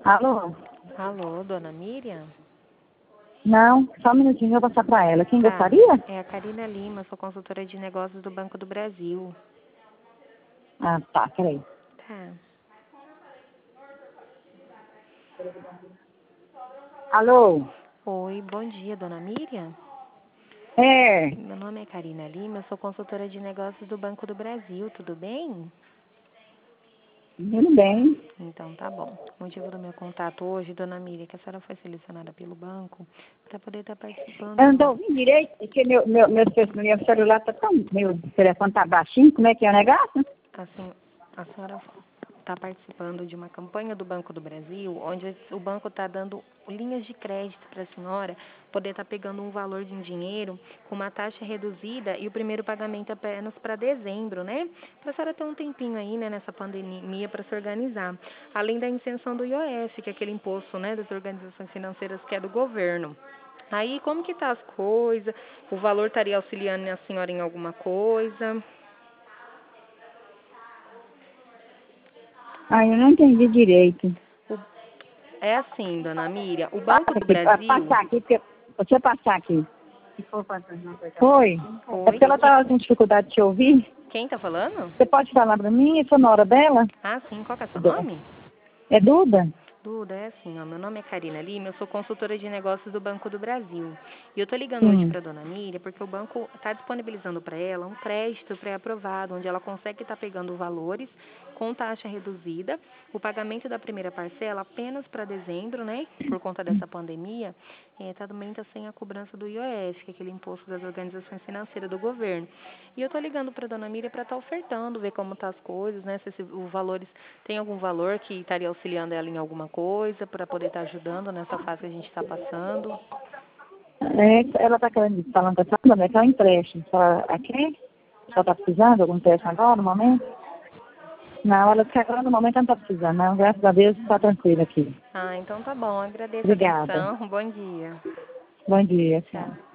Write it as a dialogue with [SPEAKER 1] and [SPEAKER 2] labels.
[SPEAKER 1] Alô?
[SPEAKER 2] Alô, dona Miriam?
[SPEAKER 1] Não, só um minutinho, eu vou passar para ela. Quem
[SPEAKER 2] Tá,
[SPEAKER 1] gostaria?
[SPEAKER 2] é a Karina Lima, sou consultora de negócios do Banco do Brasil.
[SPEAKER 1] Ah, tá, peraí.
[SPEAKER 2] Tá.
[SPEAKER 1] Alô?
[SPEAKER 2] Oi, bom dia, dona Miriam?
[SPEAKER 1] É,
[SPEAKER 2] Meu nome é Karina Lima, eu sou consultora de negócios do Banco do Brasil, tudo bem?
[SPEAKER 1] tudo bem.
[SPEAKER 2] Então tá bom. O motivo do meu contato hoje, dona Miriam, é que a senhora foi selecionada pelo banco para poder estar participando
[SPEAKER 1] Eu não
[SPEAKER 2] de
[SPEAKER 1] estou
[SPEAKER 2] um...
[SPEAKER 1] ouvindo direito, porque meu celular está tão... Meu telefone está baixinho, como é que é o negócio?
[SPEAKER 2] Assim, a senhora está participando de uma campanha do Banco do Brasil, onde o banco está dando linhas de crédito para a senhora poder estar pegando um valor de dinheiro com uma taxa reduzida e o primeiro pagamento apenas para dezembro, né? Para a senhora ter um tempinho aí, né, nessa pandemia para se organizar. Além da isenção do IOF, que é aquele imposto, né, das organizações financeiras que é do governo. Aí, como que tá as coisas? O valor estaria auxiliando a senhora em alguma coisa?
[SPEAKER 1] Ah, eu não entendi direito.
[SPEAKER 2] É assim, dona Miriam, o
[SPEAKER 1] Passa
[SPEAKER 2] Banco do
[SPEAKER 1] aqui,
[SPEAKER 2] Brasil...
[SPEAKER 1] passar aqui, porque... Deixa eu passar aqui. Oi? É
[SPEAKER 2] Oi,
[SPEAKER 1] porque ela estava com dificuldade de te ouvir.
[SPEAKER 2] quem tá falando?
[SPEAKER 1] Você pode falar para mim? Eu sou nora dela?
[SPEAKER 2] Ah, sim, qual que é o seu nome?
[SPEAKER 1] É Duda?
[SPEAKER 2] Duda, é assim, ó, meu nome é Karina Lima, eu sou consultora de negócios do Banco do Brasil. E eu tô ligando hoje
[SPEAKER 1] Sim.
[SPEAKER 2] para dona Miriam porque o banco está disponibilizando para ela um crédito pré-aprovado, onde ela consegue estar pegando valores com taxa reduzida, o pagamento da primeira parcela apenas para dezembro, né, por conta dessa pandemia, também está sem a cobrança do IOF, que é aquele imposto das organizações financeiras do governo. E eu tô ligando para dona Miriam para estar ofertando, ver como tá as coisas, né, se os valores, tem algum valor que estaria auxiliando ela em alguma coisa, para poder estar ajudando nessa fase que a gente está passando.
[SPEAKER 1] É, ela está querendo, falando com a senhora, né, que é um empréstimo. Aqui? Só está precisando de algum empréstimo agora, no momento? Não, ela disse que agora no momento ela não está precisando, não. Graças a Deus está tranquila aqui.
[SPEAKER 2] Ah, então tá bom, agradeço a
[SPEAKER 1] Obrigada.
[SPEAKER 2] atenção, bom dia.
[SPEAKER 1] Bom dia, tchau.
[SPEAKER 2] Tchau.